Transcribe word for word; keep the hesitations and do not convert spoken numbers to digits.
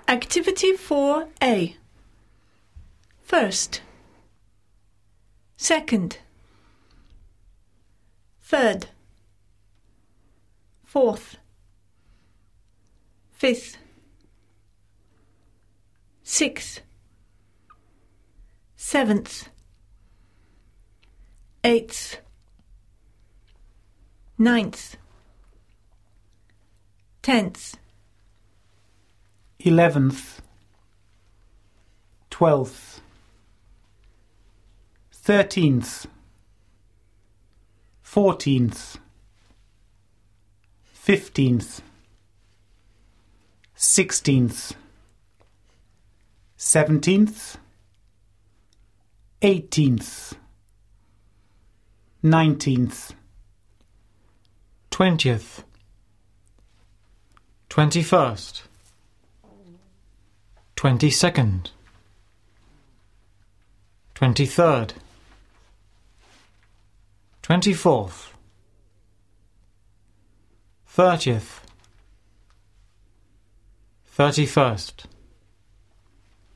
Activity four A. First, second, third, fourth, fifth, sixth, seventh, eighth, ninth, tenth, eleventh, twelfth, thirteenth, fourteenth, fifteenth, sixteenth, seventeenth, eighteenth, nineteenth, twentieth, twenty-first, twenty-second, twenty-third, twenty-fourth, thirtieth, thirty-first.